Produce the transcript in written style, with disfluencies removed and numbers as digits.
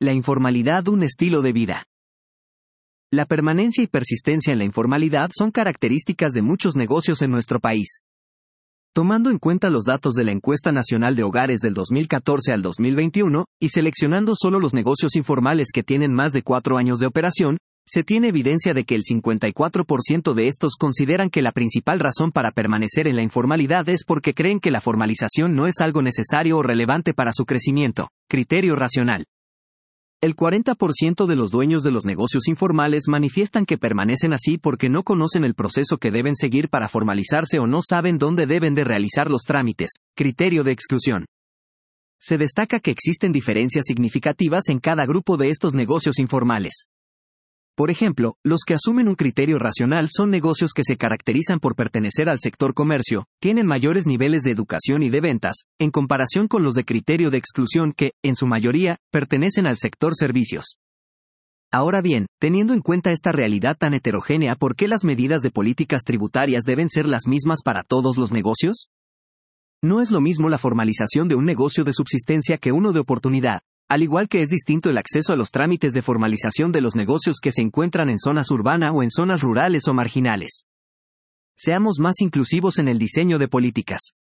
La informalidad, un estilo de vida. La permanencia y persistencia en la informalidad son características de muchos negocios en nuestro país. Tomando en cuenta los datos de la Encuesta Nacional de Hogares del 2014 al 2021, y seleccionando solo los negocios informales que tienen más de 4 años de operación, se tiene evidencia de que el 54% de estos consideran que la principal razón para permanecer en la informalidad es porque creen que la formalización no es algo necesario o relevante para su crecimiento. Criterio racional. El 40% de los dueños de los negocios informales manifiestan que permanecen así porque no conocen el proceso que deben seguir para formalizarse o no saben dónde deben de realizar los trámites. Criterio de exclusión. Se destaca que existen diferencias significativas en cada grupo de estos negocios informales. Por ejemplo, los que asumen un criterio racional son negocios que se caracterizan por pertenecer al sector comercio, tienen mayores niveles de educación y de ventas, en comparación con los de criterio de exclusión que, en su mayoría, pertenecen al sector servicios. Ahora bien, teniendo en cuenta esta realidad tan heterogénea, ¿por qué las medidas de políticas tributarias deben ser las mismas para todos los negocios? No es lo mismo la formalización de un negocio de subsistencia que uno de oportunidad. Al igual que es distinto el acceso a los trámites de formalización de los negocios que se encuentran en zonas urbanas o en zonas rurales o marginales. Seamos más inclusivos en el diseño de políticas.